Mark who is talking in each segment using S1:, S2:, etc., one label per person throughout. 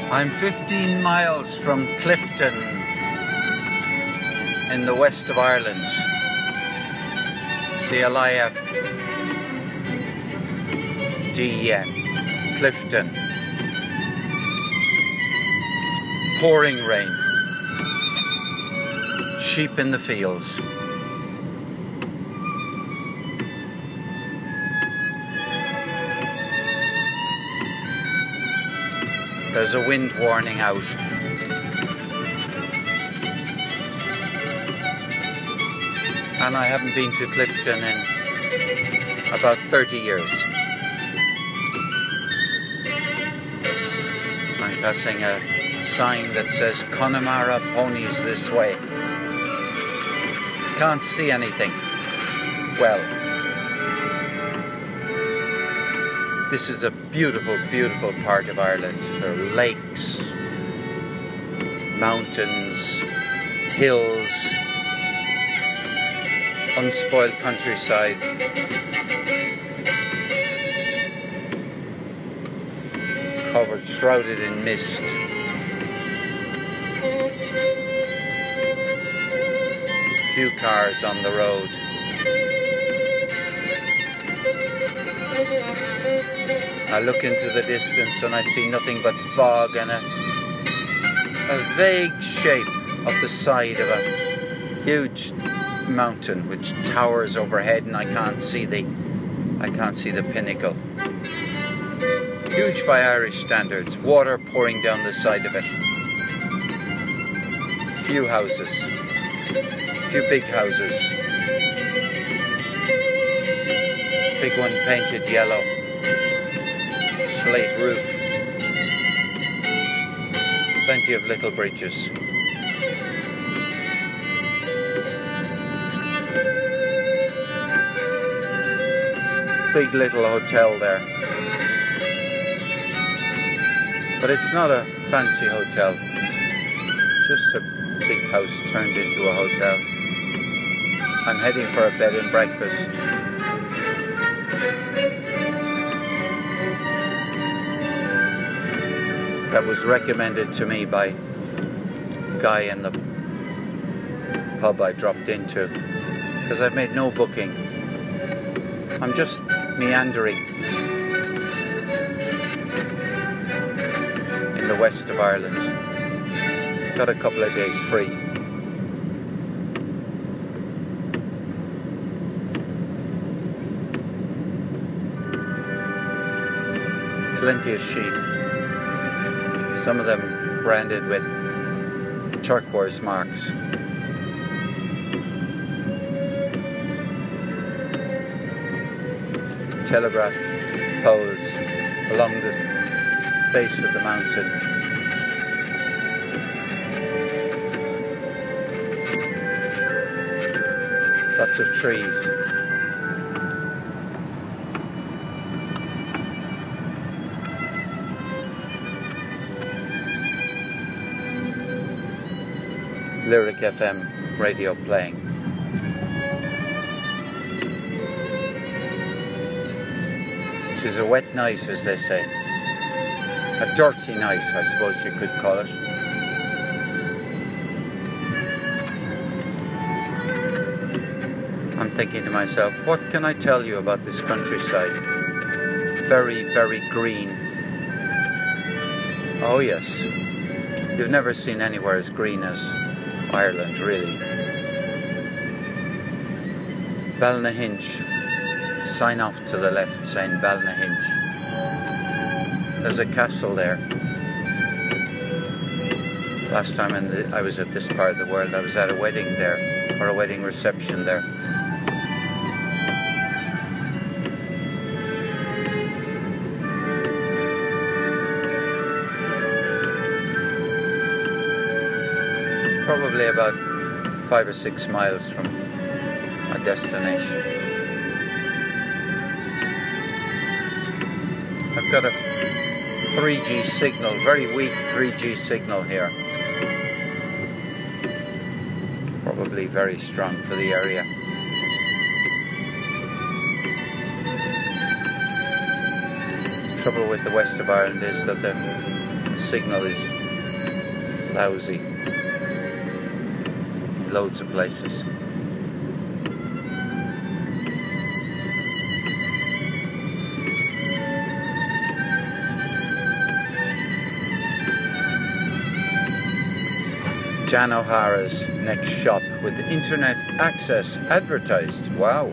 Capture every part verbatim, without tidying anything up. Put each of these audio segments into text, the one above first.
S1: I'm fifteen miles from Clifton in the west of Ireland. C L I F D N, Clifton. Pouring rain. Sheep in the fields. There's a wind warning out. And I haven't been to Clifton in about thirty years. I'm passing a sign that says Connemara ponies this way. Can't see anything. Well, this is a beautiful, beautiful part of Ireland. There are lakes, mountains, hills, unspoiled countryside. Covered, shrouded in mist. Few cars on the road. I look into the distance and I see nothing but fog and a, a vague shape of the side of a huge mountain which towers overhead, and I can't see the I can't see the pinnacle. Huge by Irish standards, water pouring down the side of it. Few houses, few big houses. Big one painted yellow. Slate roof. Plenty of little bridges. Big little hotel there. But it's not a fancy hotel. Just a big house turned into a hotel. I'm heading for a bed and breakfast. That was recommended to me by a guy in the pub I dropped into, because I've made no booking. I'm just meandering in the west of Ireland. Got a couple of days free. Plenty of sheep. Some of them branded with turquoise marks. Telegraph poles along the base of the mountain. Lots of trees. Lyric F M radio playing. Tis a wet night, as they say. A dirty night, I suppose you could call it. I'm thinking to myself, what can I tell you about this countryside? Very, very green. Oh yes, you've never seen anywhere as green as Ireland, really. Ballynahinch, sign off to the left saying Ballynahinch. There's a castle there. Last time in the, I was at this part of the world, I was at a wedding there, or a wedding reception there. Probably about five or six miles from our destination. I've got a three G signal, very weak three G signal here. Probably very strong for the area. Trouble with the west of Ireland is that the The signal is lousy in loads of places. Jan O'Hara's next shop with internet access advertised. Wow.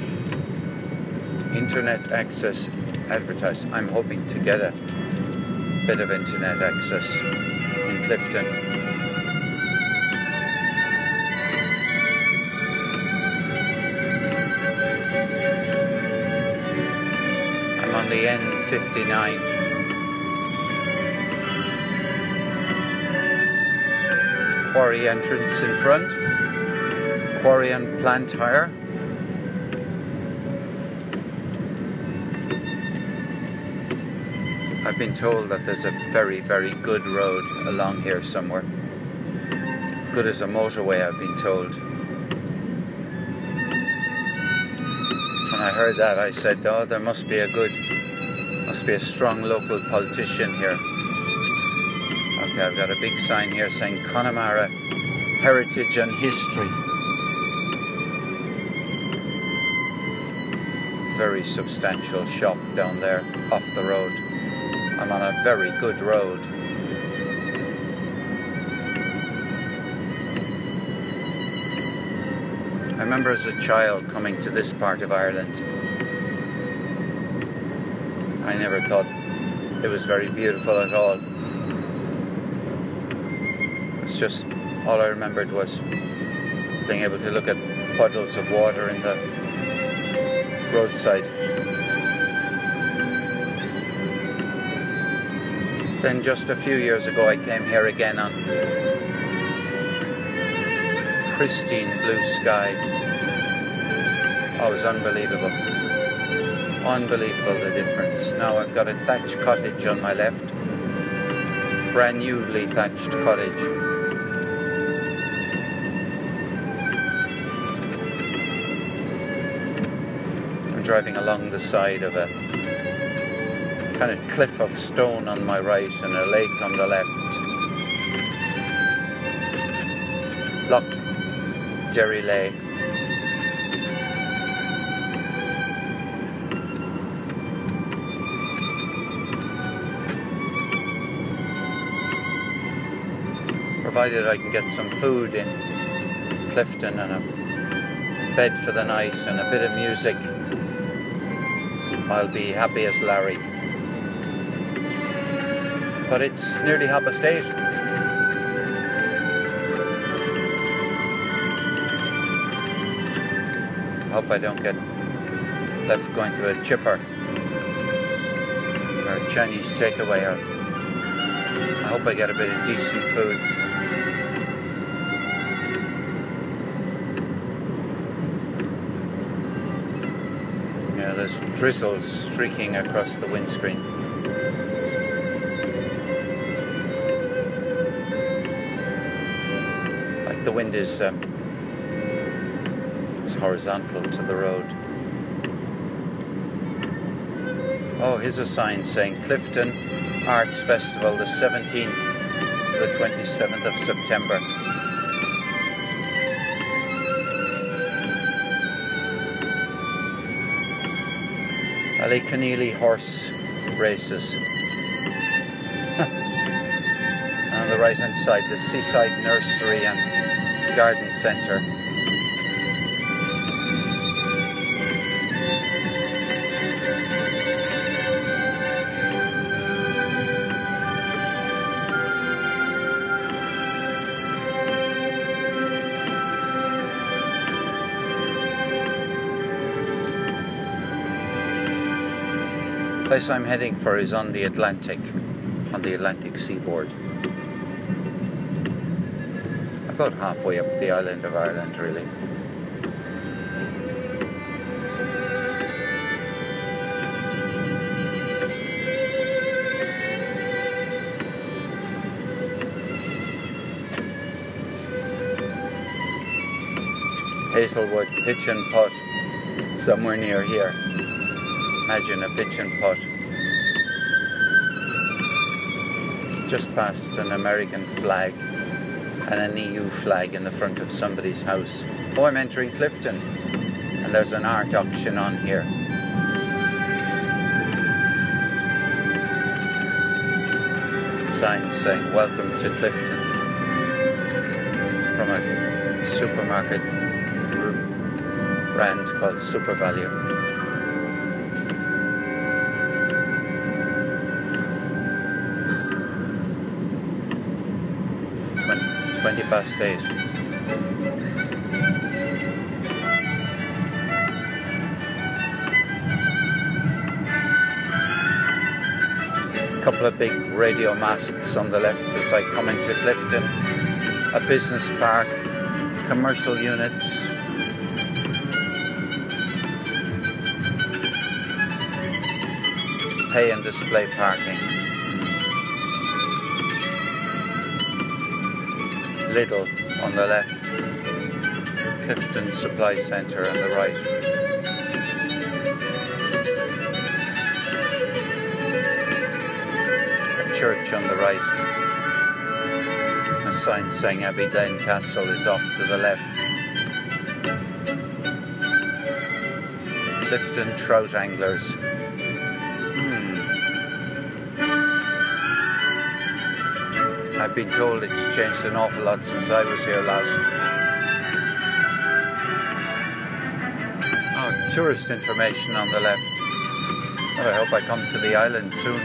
S1: Internet access advertised. I'm hoping to get a bit of internet access in Clifton. I'm on the N fifty-nine. Quarry entrance in front. Quarry and plant hire. I've been told that there's a very, very good road along here somewhere. Good as a motorway, I've been told. When I heard that, I said, oh, there must be a good, must be a strong local politician here. Okay, I've got a big sign here saying Connemara Heritage and History. Very substantial shop down there off the road. I'm on a very good road. I remember as a child coming to this part of Ireland. I never thought it was very beautiful at all. It's just, all I remembered was being able to look at puddles of water in the roadside. Then just a few years ago I came here again on pristine blue sky. Oh, it was unbelievable. Unbelievable the difference. Now I've got a thatched cottage on my left. Brand newly thatched cottage. I'm driving along the side of a kind of cliff of stone on my right and a lake on the left. Loch Derrylay. Provided I can get some food in Clifton and a bed for the night and a bit of music, I'll be happy as Larry. But it's nearly half past eight. I hope I don't get left going to a chipper or a Chinese takeaway. Or I hope I get a bit of decent food. Yeah, there's drizzle streaking across the windscreen. The wind is um, is horizontal to the road. Oh, here's a sign saying Clifton Arts Festival, the seventeenth to the twenty-seventh of September. Ballyconneely horse races. On the right hand side, the Seaside Nursery and Garden Centre. The place I'm heading for is on the Atlantic, on the Atlantic seaboard. About halfway up the island of Ireland, really. Hazelwood pitch and putt, somewhere near here. Imagine a pitch and putt. just past an American flag and an E U flag in the front of somebody's house. Oh, I'm entering Clifton, and there's an art auction on here. Sign saying welcome to Clifton from a supermarket brand called SuperValu. twenty past eight. A couple of big radio masts on the left as I come into Clifton. A business park, commercial units. Pay and display parking. Lidl on the left, Clifton Supply Centre on the right. A church on the right. A sign saying Abbeydene Castle is off to the left. Clifton trout anglers. I've been told it's changed an awful lot since I was here last. Oh, tourist information on the left. Well, I hope I come to the island soon.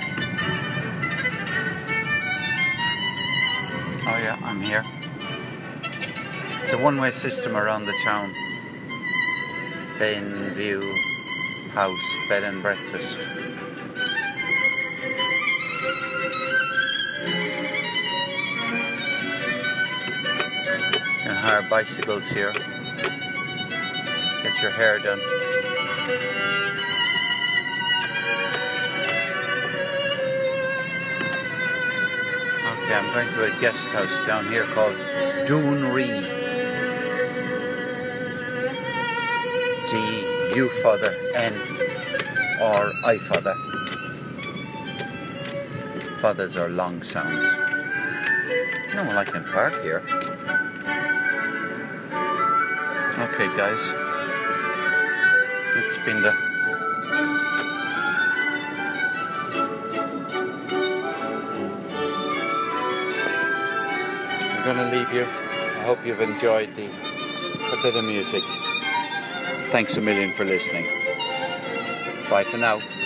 S1: Oh yeah, I'm here. It's a one-way system around the town. Benview House Bed and Breakfast. Hire bicycles here. Get your hair done. Okay, I'm going to a guest house down here called Dún Rí. D U father N or I father. Fathers are long sounds. No, well, I can park here. Okay guys, it's been the I'm gonna leave you. I hope you've enjoyed the a bit of music. Thanks a million for listening. Bye for now.